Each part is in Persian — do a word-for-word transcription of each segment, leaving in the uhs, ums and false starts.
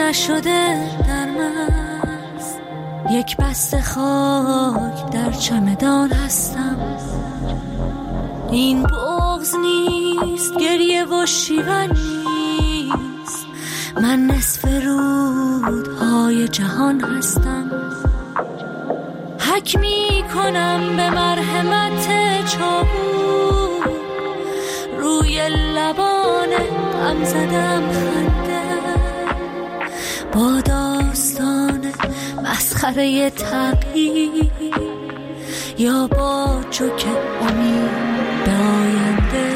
نشده در مغز، یک بسته خاک در چمدان هستم. این بغض نیست، گریه و شیون نیست، من نصف رودهای جهان هستم. حک می کنم به مرحمت چاقو، روی لبان غم زدم خنده، با داستان مسخره تغییر یا با جوک امید به آینده.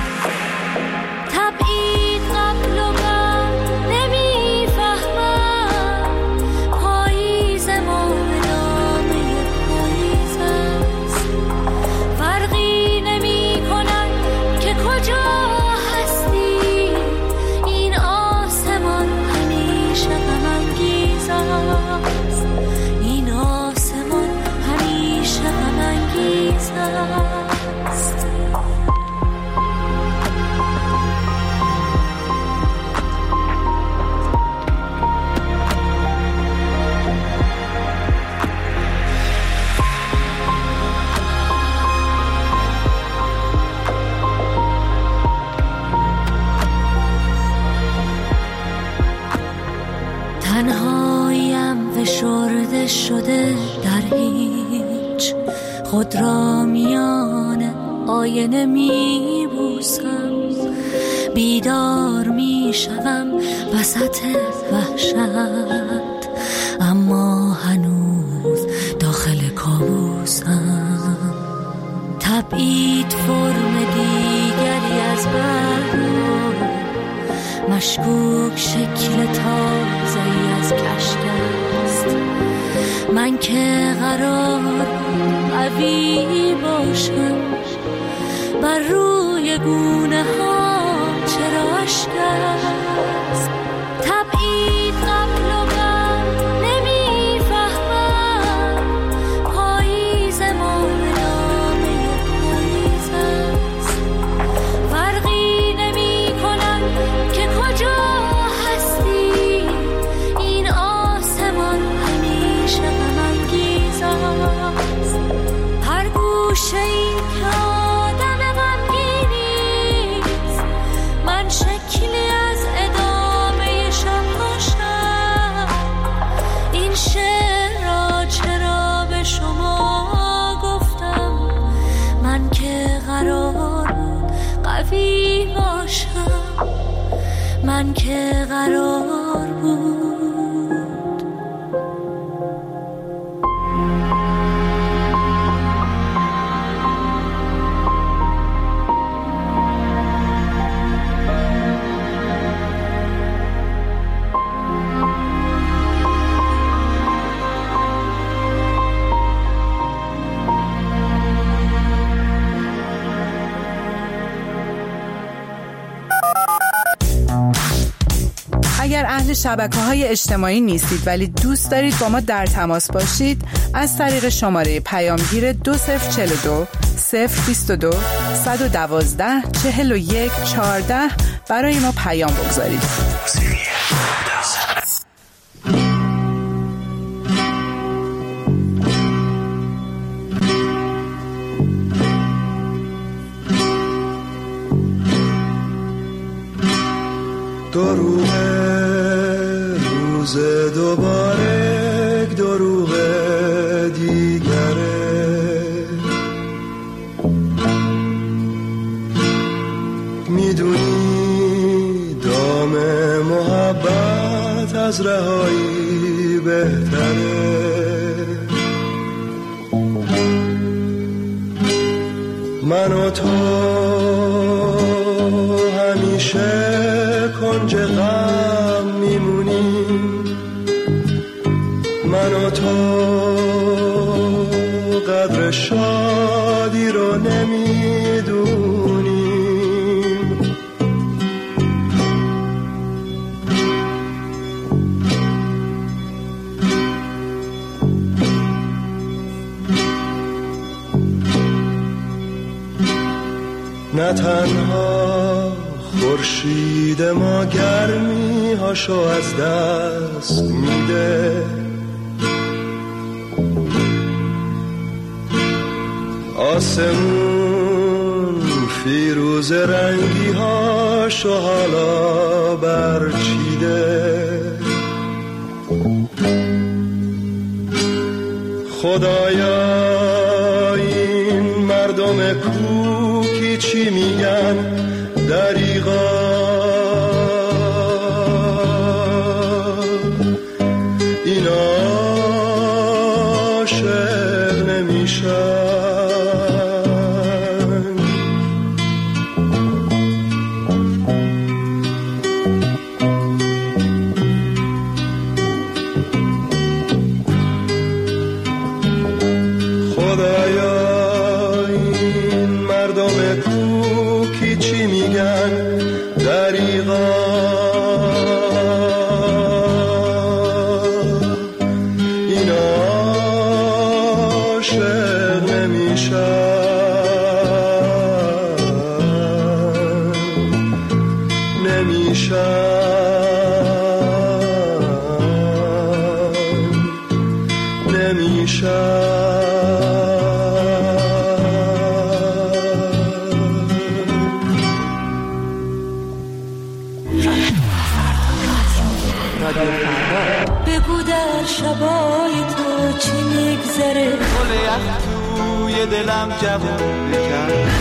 تبعید قبل و بعد نمیفهمم، پاییز ما ادامه پاییز است. فرقی نمی کند که کجا هستی، این آسمان همیشه غم انگیز است. این آسمان همیشه غم انگیز است. تنهایم فشرده شده در هیچ، خود را میان آینه می بوسم. بیدار می شوم وسط وحشت، اما هنوز داخل کابوسم. تبعید فرم دیگری از برو، مشکوک شکل تازه‌ای از کشت است. من که قرار قوی باشم، بر روی گونه ها چرا اشک است. تبعید قبل و بعد نمیفهمم، پاییز ما ادامه پاییز است. فرقی نمی کند که کجا هستی، این آسمان همیشه غم انگیز است. هر گوشه این که آدم غمگینی است، من شکلی از ادامه شب باشم. این شعر را چرا به شما گفتم، من که قرار بود قوی باشم، من که قرار بود. اگر اهل شبکه‌های اجتماعی نیستید ولی دوست دارید با ما در تماس باشید، از طریق شماره پیامگیر دو صفر چهل و دو صفر بیست و دو صد و دوازده چهل و یک چهارده برای ما پیام بگذارید. دروغ روز دوباره، دروغ دیگره، میدونی دام محبت از رهایی بهتره. من و تو همیشه کنج غم میمونیم، من و تو قدر شادی رو نمیدونیم. نه تنها خورشید ما گرمی هاشو از دست میده، آسمون فیروز رنگی هاشو حالا برچیده. خدایا این مردم کوکی چی میگن دریغا، اینا عاشق نمیشن. بگو در شبای تو چی میگذره، گل یخ توی دلم جوون بکن.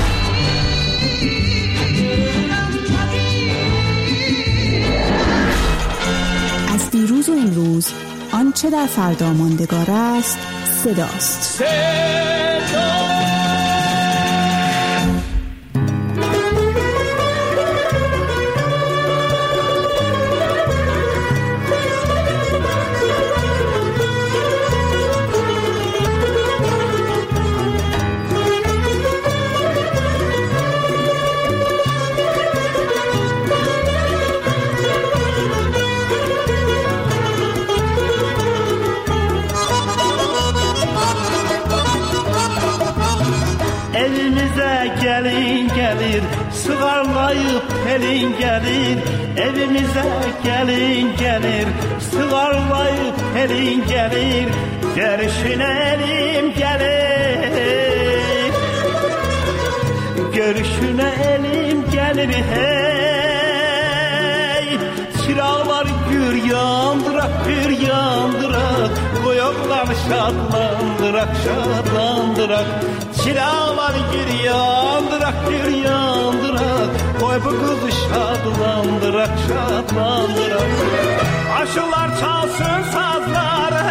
از دیروز و امروز آنچه در فردا ماندگار است صداست. صدا gelin gelir, sıvarlayıp pelin gelir. Evimize gelin gelir, sıvarlayıp pelin gelir. Görüşüne elim gelir, görüşüne elim gelir. Hey, çırağlar gür yandırak, gür yandırak. Koyaklar şadlandırak, şadlandırak. Çırağlar gür yandırak, gür yandırak. Koy bu kızı şadlandırak, şadlandırak. Aşılar çalsın sazları,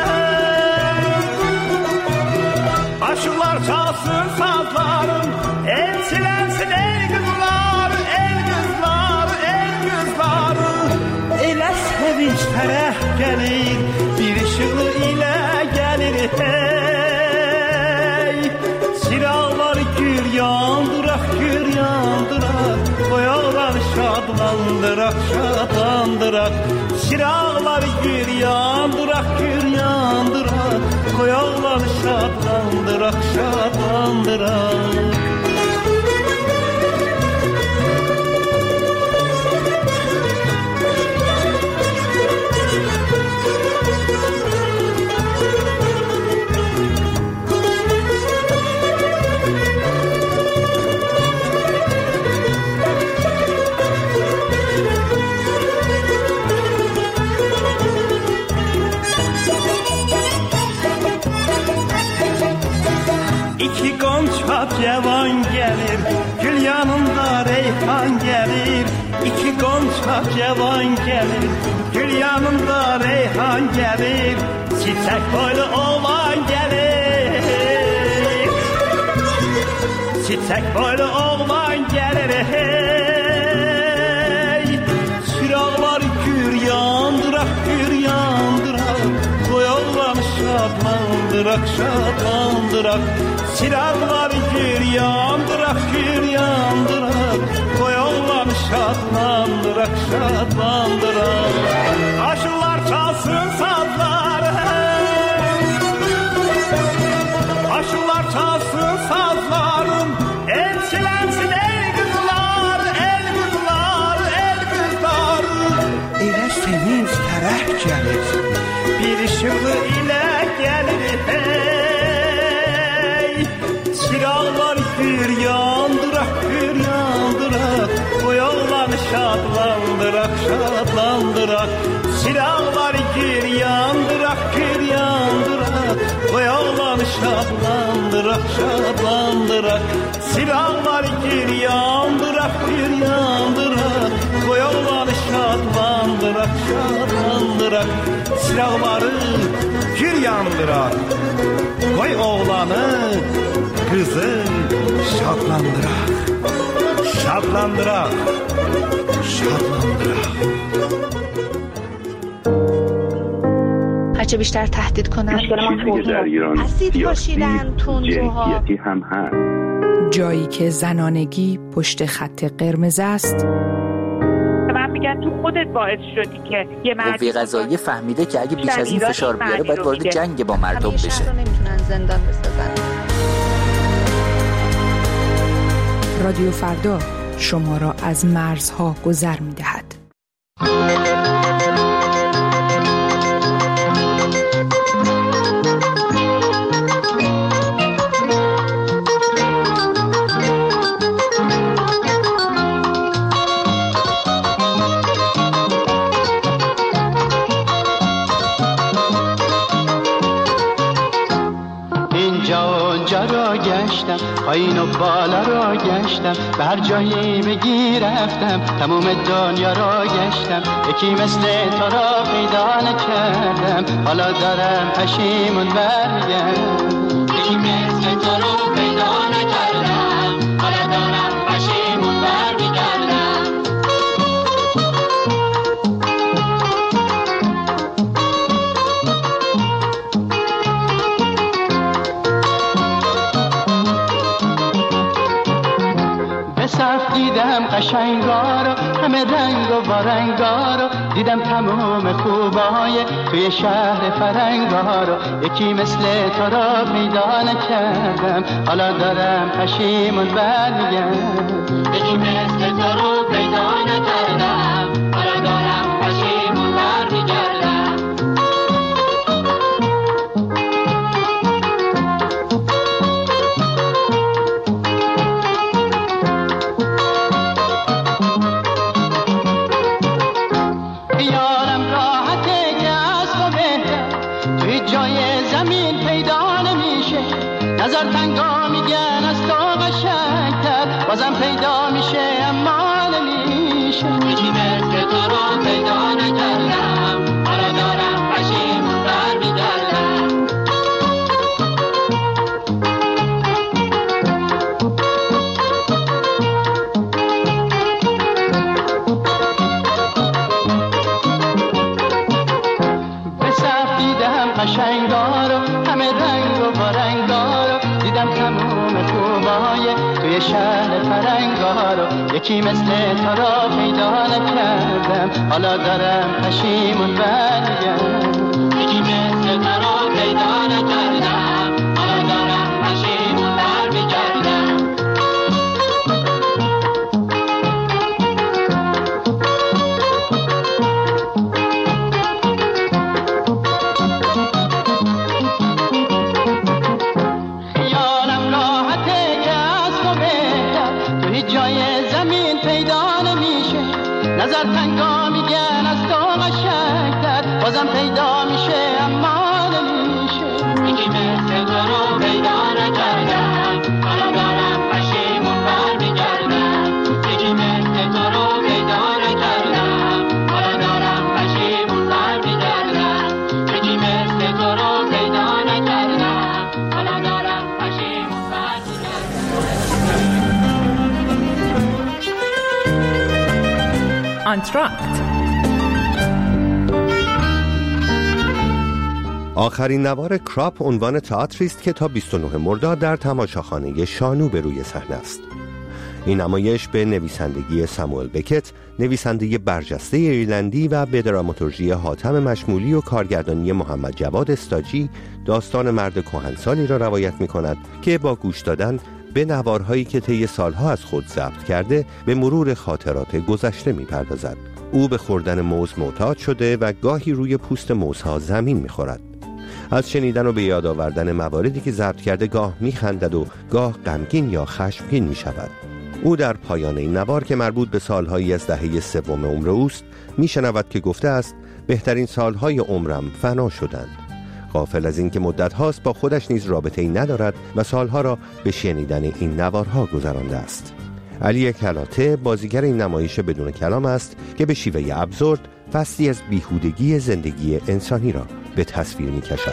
aşılar çalsın sazlarım. El silensin ey kızlar, el kızlar, el kızlar. Elə sevinç tərəh gəlir, bir ışığı ilə gəlir. Hey, çıraqlar gür yandırak, gür yandırak. Qoyaqlar şadlandırak, şadlandırak. Çıraqlar gür yandırak, gür yandırak. Qoyaqlar şadlandırak, şadlandırak. İki gonca cevan gelir, gül yanında reyhan gelir. İki gonca cevan gelir, gül yanında reyhan gelir. Çiçek boylu oğlan gelir, çiçek boylu oğlan gelir. Hey, çıraqlar gür yandırak, gür yandırak. Koyaqlar şadlandırak, şadlandırak. Çıraqlar gür yandırak, gür yandırak. Koyaqlar şadlandırak, şadlandırak. Aşılar çalsın sazları, aşılar çalsın sazlarım. El silensin ey kızlar, el kızlar, şadlandırak, şadlandırak. Silahları gir yandırak, gir yandırak. Koy oğlanı şadlandırak, şadlandırak. Silahları gir yandırak, gir yandırak. Koy oğlanı şadlandırak, şadlandırak. Silahları gir yandırak. Koy oğlanı, kızı şadlandırak. Şadlandırak, şadlandırak. هرچه بیشتر تهدید کنن چیزی که در ایران سیاسی جنسیتی هم هست. جایی که زنانگی پشت خط قرمز است. من میگن تو خودت باعث شدی که یه مرد قوه قضاییه فهمیده که اگه بیش از این فشار بیاره باید وارد جنگ با مردم بشه. شهر رو نمیتونن زندان بسازن. رادیو فردا شما را از مرزها گذر می‌دهد. پایین و بالا را گشتم، به هر جایی بگی رفتم، تموم دنیا را گشتم، یکی مثل تو را پیدا نکردم، حالا دارم پشیمون برگردم. یکی مثل تو را پیدا نکردم، حالا دارم پشیمون برگردم. دیدم قشنگا رو، همه رنگ و وارنگا رو، دیدم تمام خوبای توی شهر فرنگا رو، یکی مثل تو را پیدا نکردم، حالا دارم پشیمون برمیگردم. یکی مثل تو رو پیدا نکردم، حالا دارم پشیمون برمیگردم. نظر تنگا میگن از تو قشنگتر، بازم پیدا میشه اما نمیشه. یکی مثل تو رو پیدا نکردم، حالا دارم پشیمون برمیگردم. به صف دیدم قشنگا رو، همه رنگ و وارنگا رو، دیدم تموم خوبای توی شهر فرنگا رو، یکی مثل تو را پیدا نکردم، حالا دارم پشیمون برگردم. یکی مثل تو را پیدا نکردم، حالا دارم پشیمون برگردم. نظر تنگا میگن از تو قشنگتر، بازم پیدا میشه اما نمیشه. یکی مثل تو رو پیدا نکردم، حالا دارم پشیمون برمیگردم. یکی مثل تو رو پیدا نکردم، حالا دارم پشیمون برمیگردم. یکی مثل تو رو پیدا نکردم، حالا دارم پشیمون برمیگردم. آنتراکت. آخرین نوار کراپ عنوان تئاتری است که تا بیست و نه مرداد در تماشاخانه شانو به روی صحنه است. این نمایش به نویسندگی ساموئل بکت، نویسنده برجسته ایرلندی، و به دراماتورژی حاتم مشمولی و کارگردانی محمد جواد استاجی داستان مرد کهنسالی را روایت می‌کند که با گوش دادن به نوارهایی که طی سالها از خود ضبط کرده به مرور خاطرات گذشته می‌پردازد. او به خوردن موز معتاد شده و گاهی روی پوست موزها زمین می‌خورد. از شنیدن و به یاد آوردن مواردی که ضبط کرده گاه می‌خندد و گاه غمگین یا خشمگین می‌شود. او در پایان این نوار که مربوط به سالهایی از دهه سوم عمر اوست میشنود که گفته است بهترین سالهای عمرم فنا شدند. غافل از این که مدت هاست با خودش نیز رابطه‌ای ندارد و سالها را به شنیدن این نوارها گذرانده است. علی کلاته بازیگر این نمایش بدون کلام است که به شیوه ابزورد فصلی از بیهودگی زندگی انسانی را به تصویر می کشد.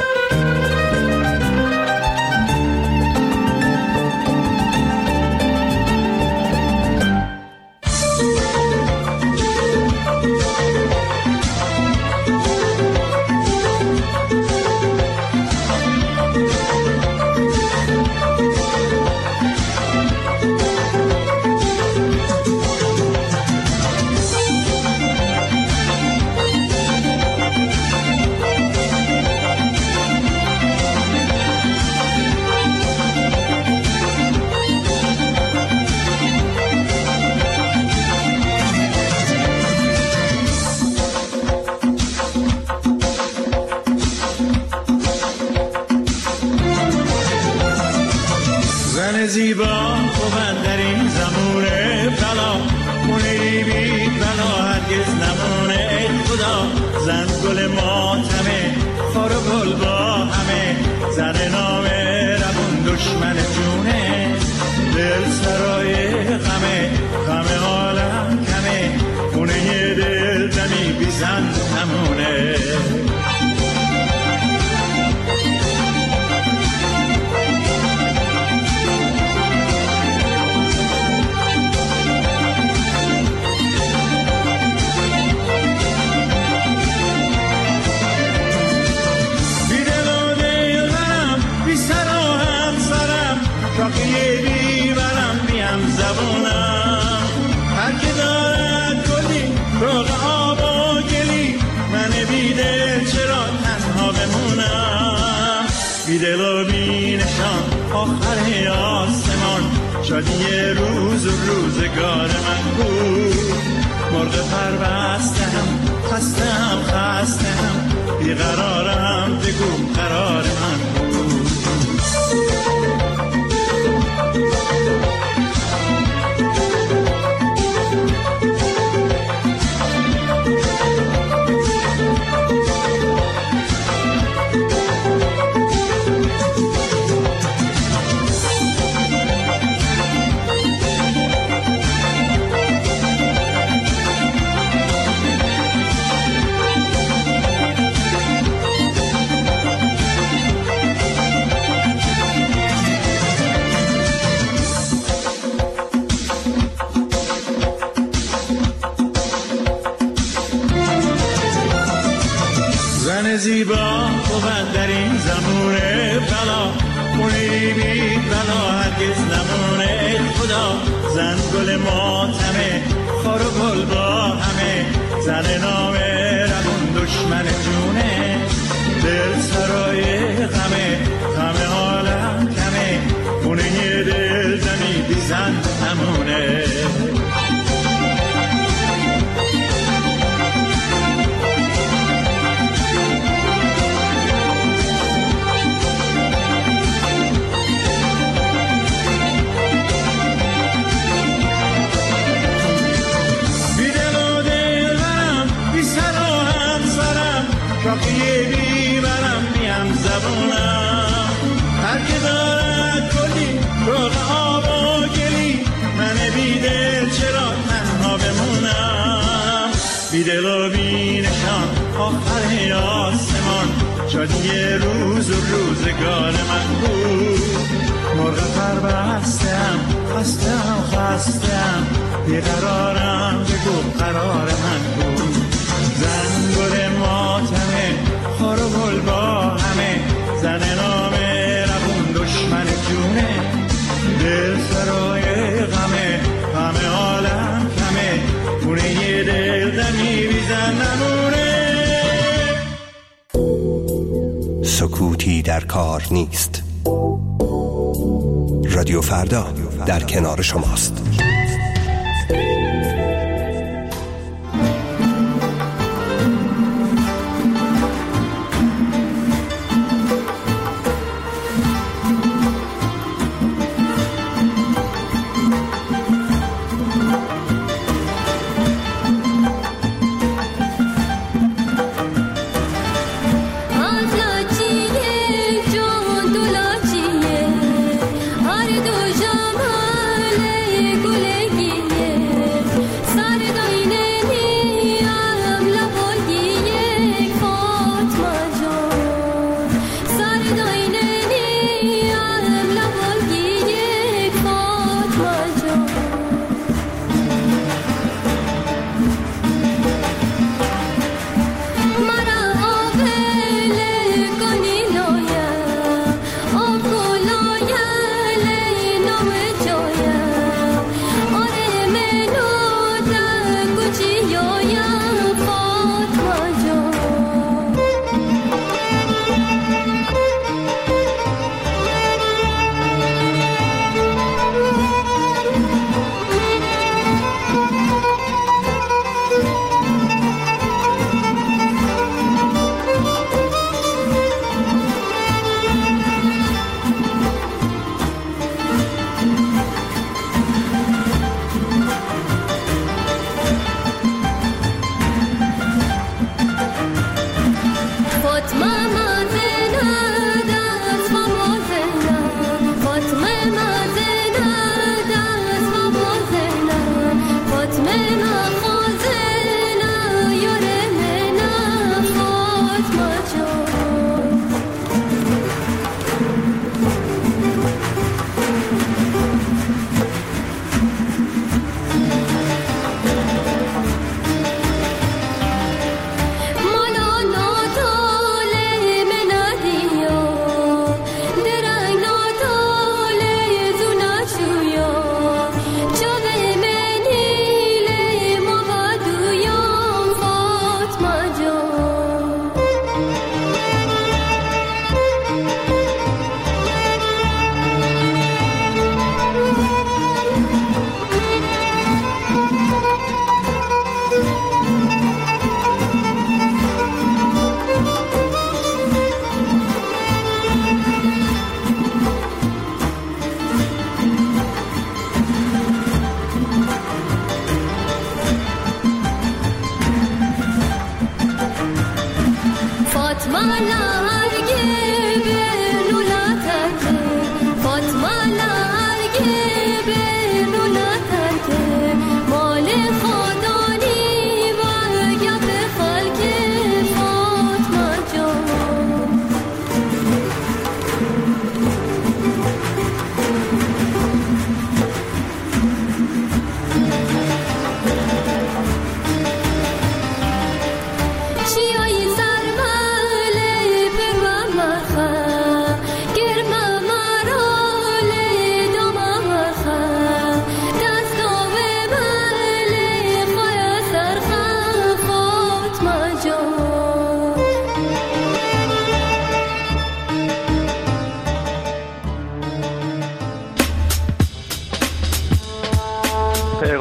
زیبا خوبن در این زمونه بلا مونی بی بلا هرگز نمونه ای خدا زن گل ماتمه خار و گل با همه زن نامه ربون دشمن جونه دل سرای غمه غم عالم کمه خونه دل دمی بی زن نمونه شاقیه بیورم بیم زبونم هر که دارد گلی روغ آب و گلی من بیدل چرا تنها بمونم بیدل و بینشان آخر آسمان شادی روز و روزگار من بود مرغ پربستم خستم خستم بیقرارم بگو قرار من بود زیبا خوبن در این زمونه بلا مونی بی بلا هرگز نمونه ای خدا زن گل ماتمه خار و گل با همه زن نامه ربون دشمن جونه دل سرای غمه غم عالم کمه خونه دل دمی بی زن نمونه شاقیه بیورم بیم زبونم هر که دارد گلی روغ آب و گلی من بیدل چرا تنها بمونم بیدل و بینشان آخر آسمان شادی روز و روزگار من بود مرغ پربستم خستم خستم بیقرارم بگو قرار من بود زن گل ماتمه خار و گل با همه زن نامه ربون دشمن جونه دل سرای غمه غم عالم کمه خونه دل دمی بی زن نمونه سکوتی در کار نیست. رادیو فردا در کنار شماست.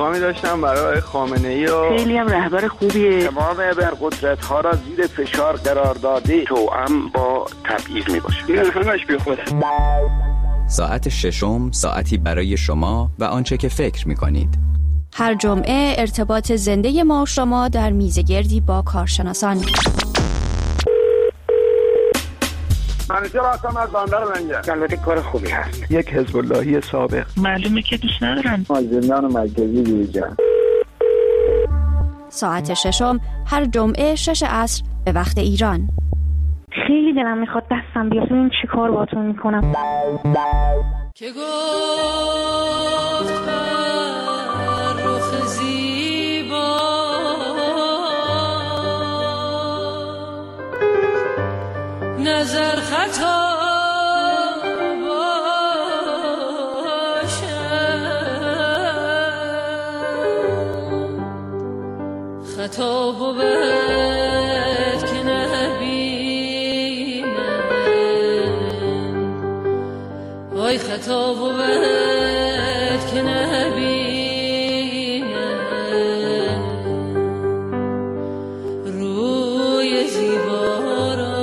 پیغامی داشتم برای خامنه‌ای و خیلی هم رهبر خوبیه. تمام ابرقدرت‌ها را زیر فشار قرار داده توأم با تبعیض میباشه. این همش بی خوده. ساعت ششم ساعتی برای شما و آنچه که فکر می‌کنید. هر جمعه ارتباط زنده ما و شما در میزگردی با کارشناسان. منیجر هستم از بندر منجر. البته کار خوبی هست. یک حزب اللهی سابق. معلومه که دوست ندارم. از زندان مرکزی بیرون. ساعت ششم هر جمعه شش عصر به وقت ایران. خیلی دلم میخواد دستم بیاد ببین چی کار باهاتون میکنم. که گفت بر رخ زیبا نظر خطا باشد، خطا بود که نبینم، وای خطا بود که نبینم روی زیبا را.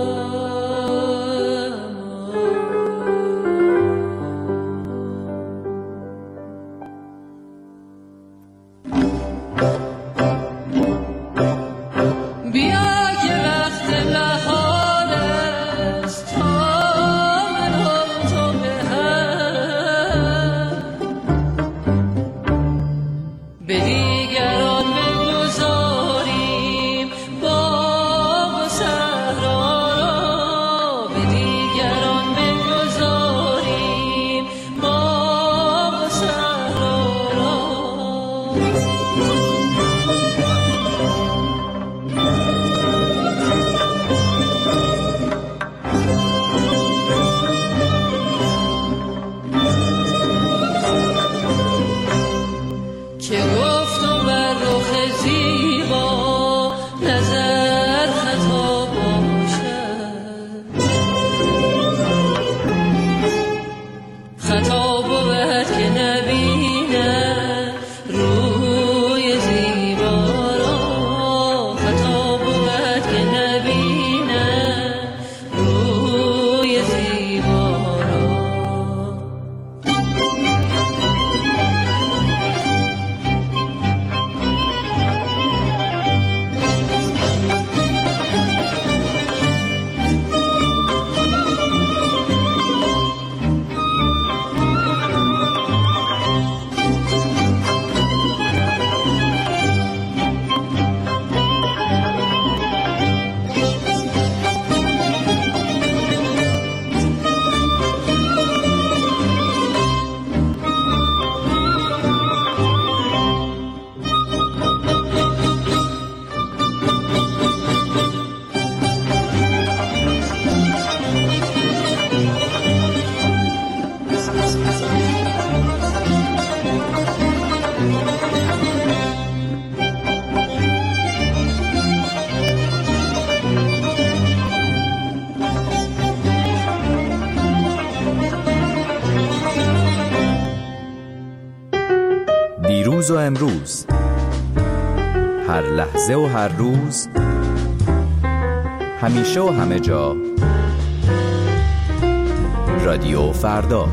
دیروز و امروز، هر لحظه و هر روز، همیشه و همه جا، رادیو فردا.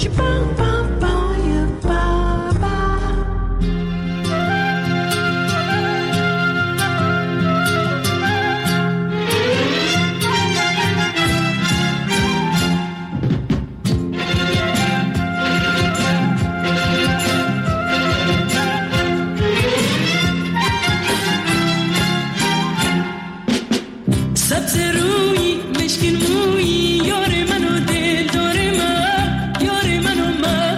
سبز روی مشکین موی یار منو دل داره من، یار منو من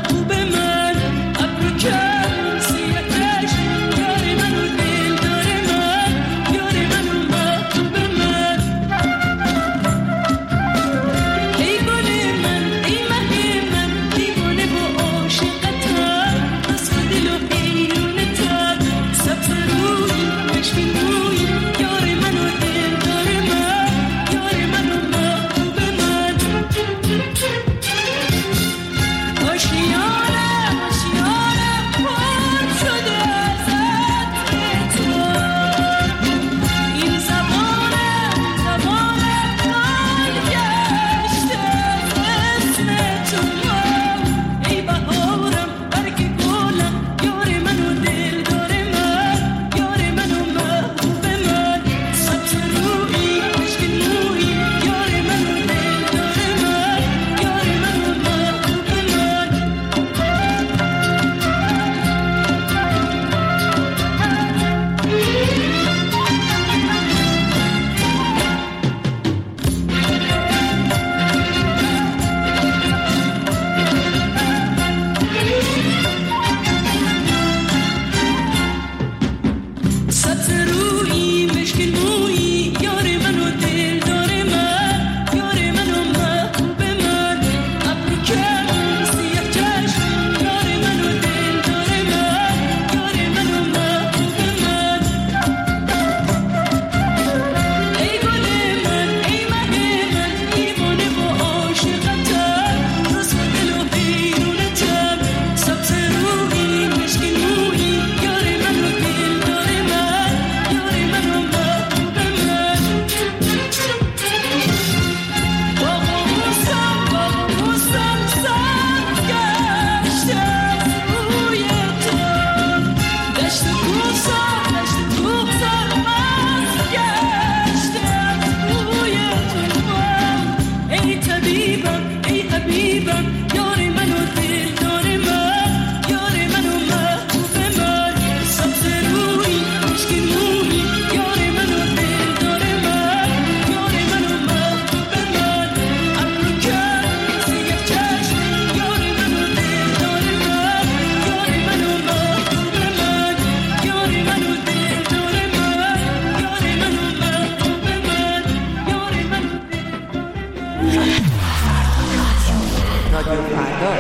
فردا.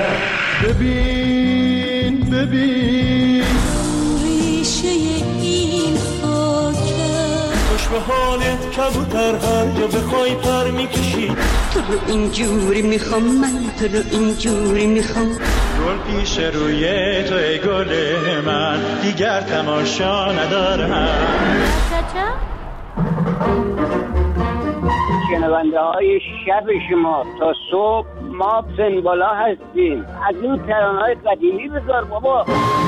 ببین ببین ریشه این خاکه خوش به حالت کبوتر هر جا بخوای پر میکشی. تو رو اینجوری میخوام من، تو رو اینجوری میخوام. گل پیش روی تو ای گل من، دیگر تماشا ندارم. شنونده های شب شما تا صبح ما سنبالا هستیم. از این ترانه های قدیمی بذار بابا.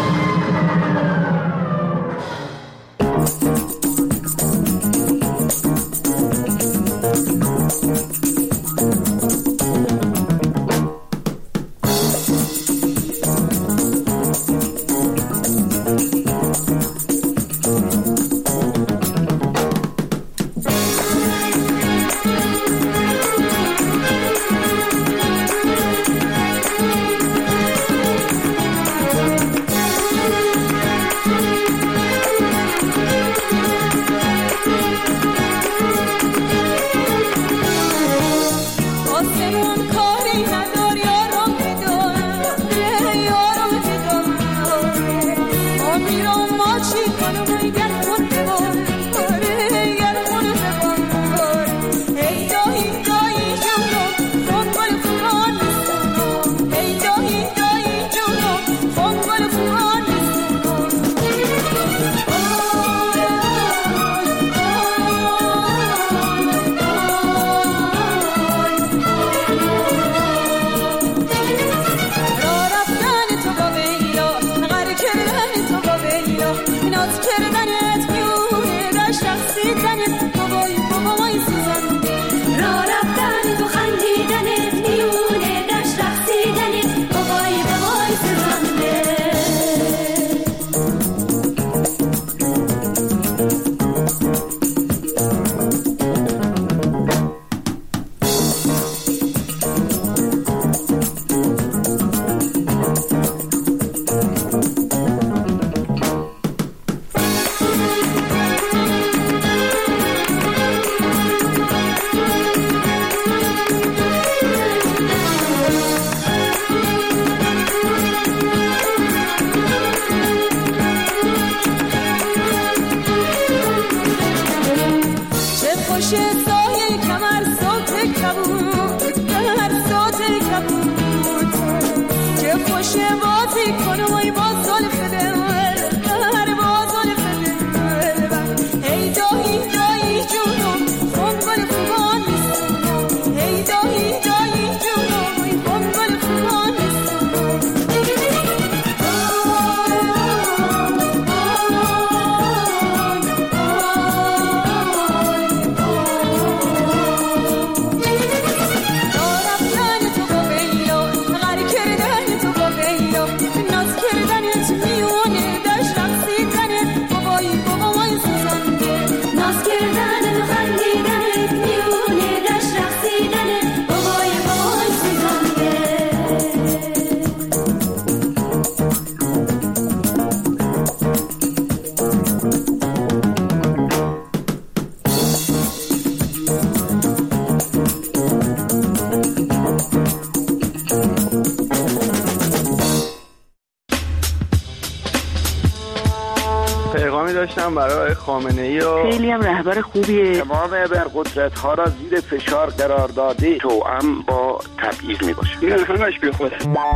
داشتم برای خامنه‌ای و خیلی هم رهبر خوبیه. تمام ابرقدرت ها را زیر فشار قرار داده، توأم با تبعیض میباشه. این همش بی خوده.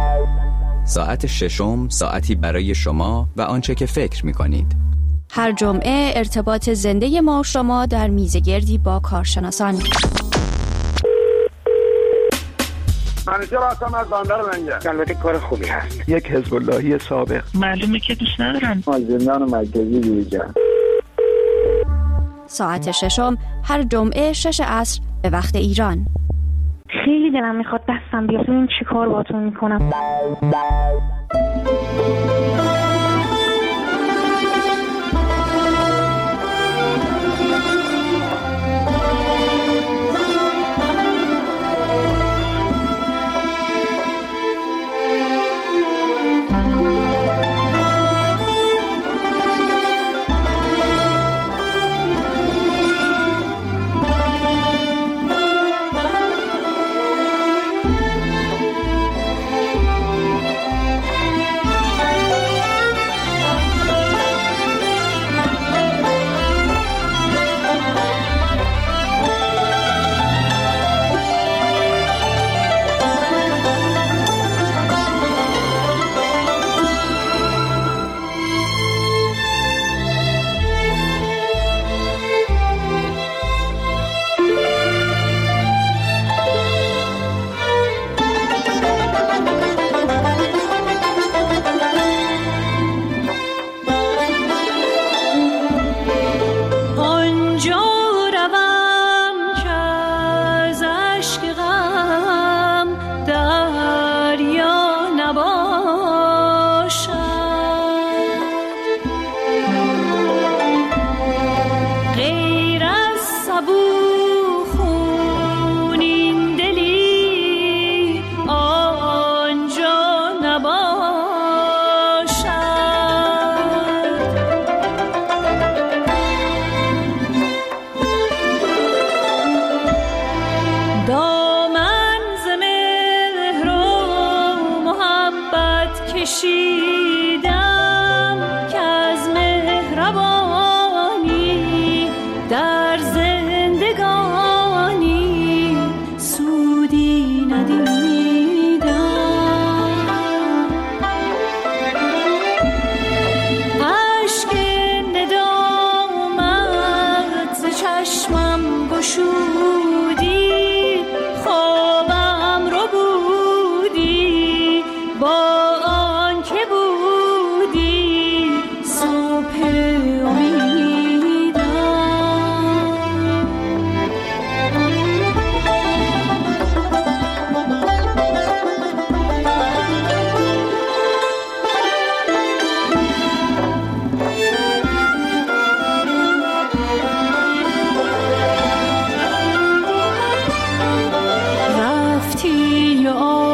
ساعت ششم ساعتی برای شما و آنچه که فکر می‌کنید. هر جمعه ارتباط زنده ما و شما در میزگردی با کارشناسان. منیجر هستم از بندر لنگر. البته کار خوبی هست. یک حزب اللهی سابق. معلومه که دوست ندارن. از زندان مرکزی بیرون. ساعت ششم هر جمعه شش عصر به وقت ایران. خیلی دلم میخواد دستم بیاد. این چی کار باتون میکنم؟ کشیدم که از مهربانی در زندگانی سودی ندیدم. اشک ندامت ز چشمم گشودی، خوابم رو بودی با آن که بودی صبح امیدم. رفتی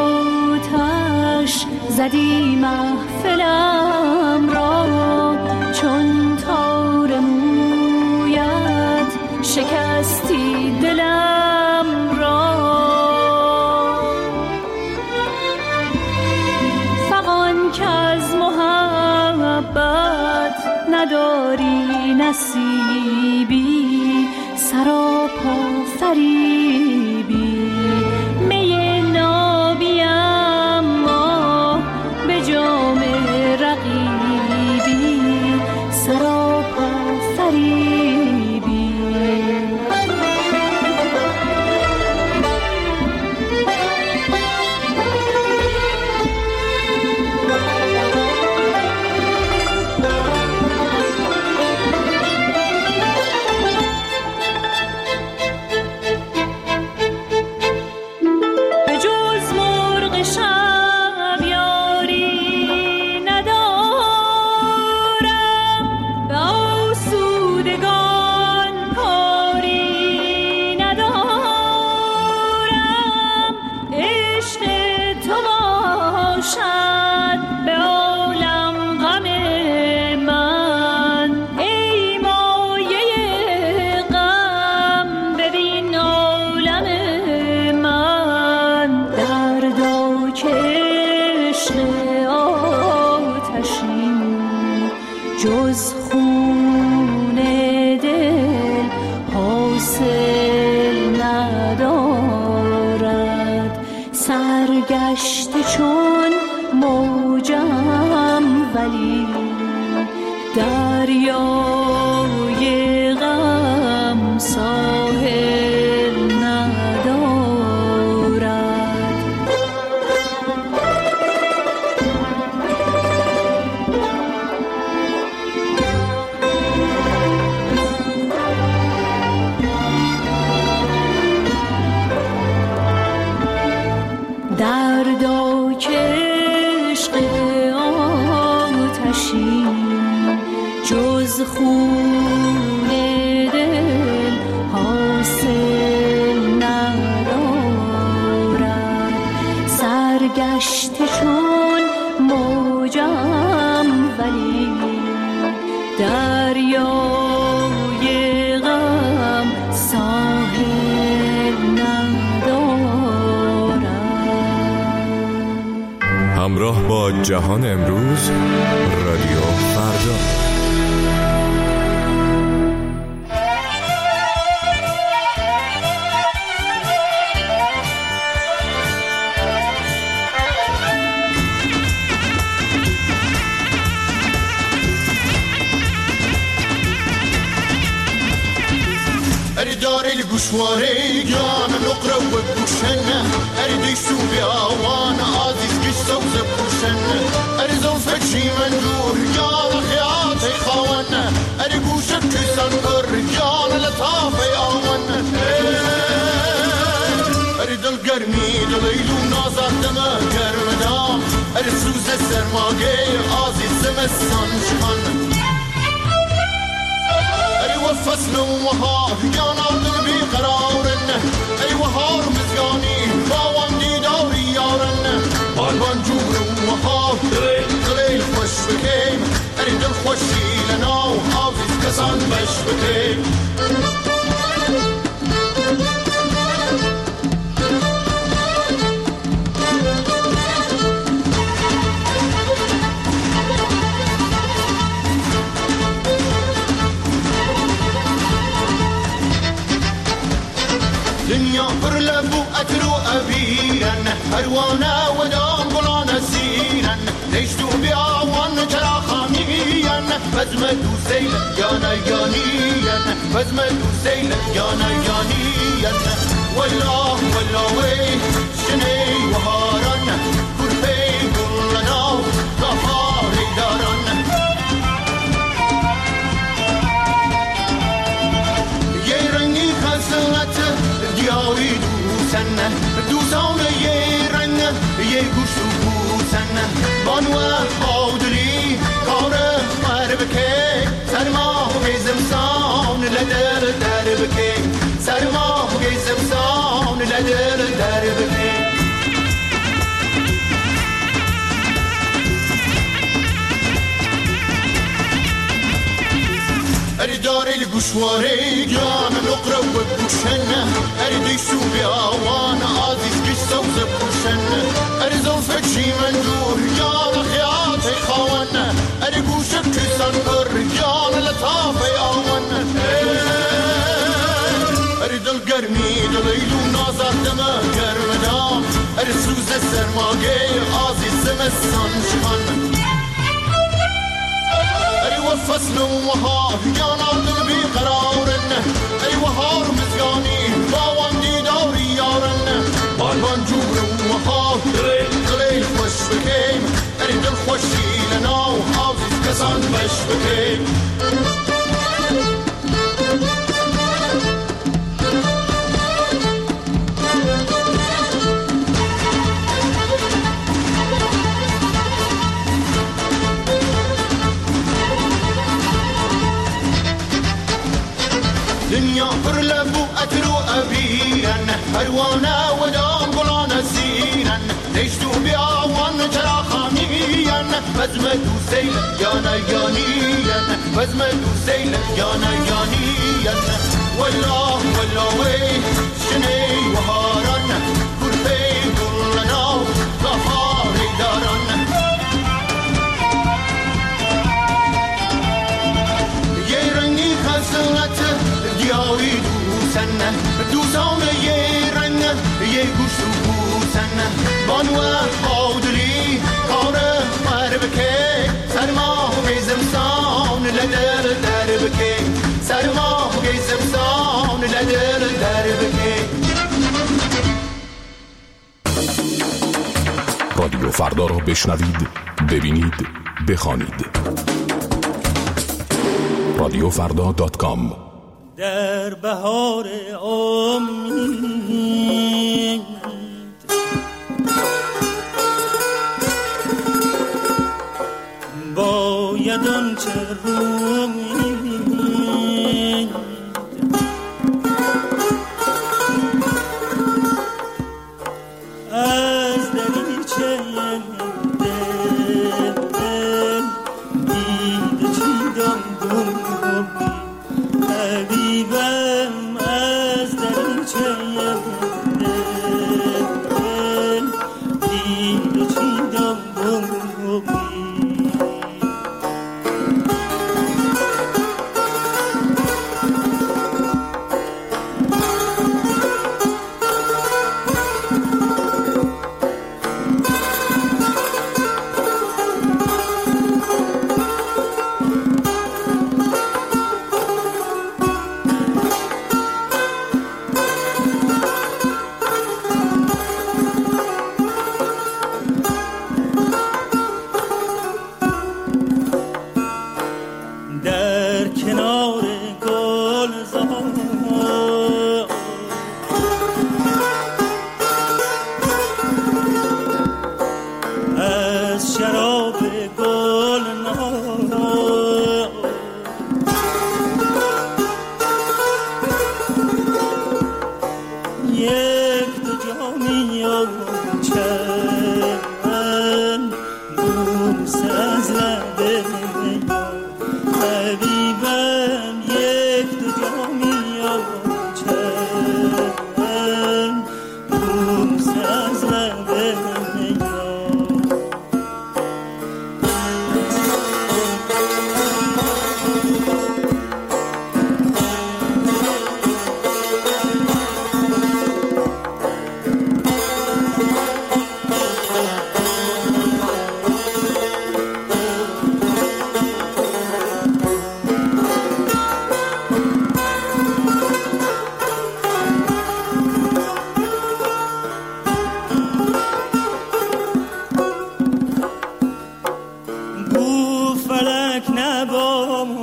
آتش زدی محفلم را، چون تار مویت شکستی دلم را. فغان که از محبت نداری نصیبی، سراپا فریبی می نابیم ما به جام رقیبی، سراپا فریبی. به جز مرغ شب یاری ندارم، به آسودگان کاری ندارم. عشق تو باشد به عالم غم من، ای مایه غم ببین عالم من. دردا که عشق آتشین جز خون دل حاصل ندارد. سرگشته چون موجم ولی دریای غم ساحل ندارد. دردا که عشق آتشین جز خون دل حاصل ندارد. سرگشته چون موجم ولی دریای غم ساحل ندارد. همراه با جهان امروز، رادیو فردا. اری داری گوشواره جان نقره و گوشنه، اری دیشو بی آوان عزیز گیش سوز پوشنه، اری زلفه چی من دور جان خیاط خوانه، اری گوشه کسان گر جان لطافه آوانه. اری دل گرمی دلیلو نازدمه گرم دام، اری سوز سرماگه عزیز زمستان شخانه. فصل وهار جانا دل بیقرارن، ای وهار مزگانی باوان دیداری یارن. آلبان جور وهار دلیل خوش بکیم، ای دل خوشی لناو عزیز کسان بش بکیم. پروانه و دام گلان سیرن نشتو بیاوان چرا خامیین بزم دو سیل یانا یانیین بزم دو سیل یانا یانیین والله والله وی شنی و هاران کرپی گلنا غفاری داران یه رنگی خسلت دیاوی دوسن دوزان یه رنگ یه گوش و بوسن بانوه آودلی کار مر بکی سرما گیزم سان لدر در بکی سرما گیزم سان لدر در بکی اری داری لگوشواری گیان نقره و بوشن اری دیشو بیاوان عزیز گی سوز بوشن اری زلفت شیمن دور گیان خیاط خوان اری گوشت کسان بر گیان لطاف آوان اری دل گرمی دلیلو نازد دمه گرمدام اری سوز سرماگه عزیز زمستان شمن ای و فصل و ها یانا دل بی قرارن ای و هار مزگانی باوان دیداری یارن بالبان جور و ها دلی خوش بکیم ای دل خوشی لنا و حافظ کسان بش بکیم دنیا پر لبو اترو ابیرن پروانه و دام گلان سیرن نشتو بیاوان چرا خامیین بزم دو سیل یانا یانیین بزم دو سیل یانا یانیین والله والله وی شنی و هاران کرپی گلنا غفاری داران یه رنگی خسلت دیاوی دوسن دوزان یه رنگ یه گوش و بوسن بانوه آودلی کار مر بکی سرما گیزم سان لدر در بکی سرما گیزم سان لدر در بکی رادیو فردا را بشنوید، ببینید، بخوانید. رادیو فردا دات کام. در بهار امید باید آنچه روید از دریچه دل دیده چیدم دم حبیبم از دریچه دل دیده چیدم دم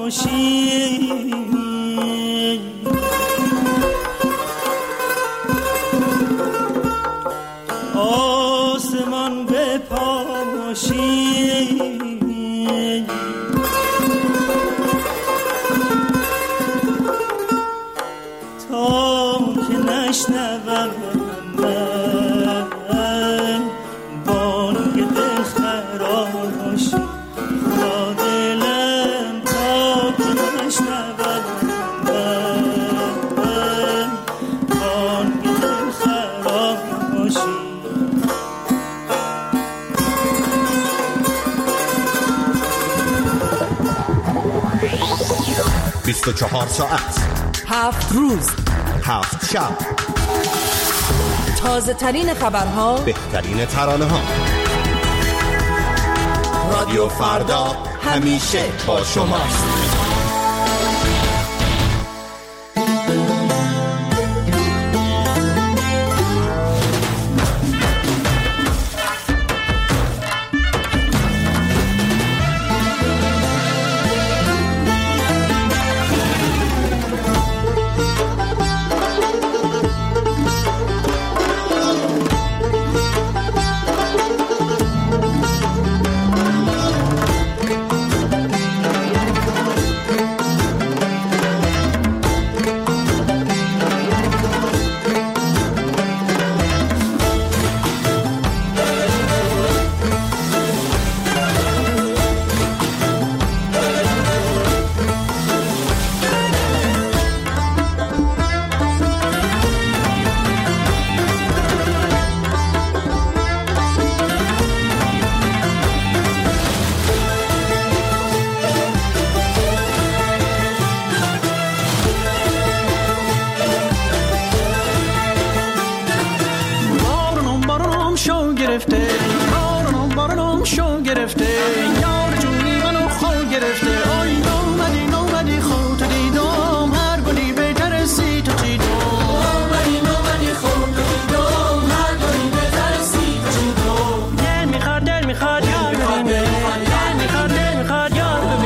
باشی آسمان بپاشی تا که نشنوم من بانگ دل خراشی خدا دلم تا که نشنوم من بانگ دل خراشی بیست و چهار ساعت، هفت روز، هفت شب، تازه ترین خبرها، بهترین ترانه ها. رادیو فردا همیشه با شماست.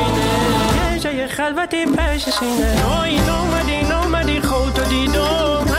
خلوتی پشت سینه آی نومدی نومدی خودتو دیدم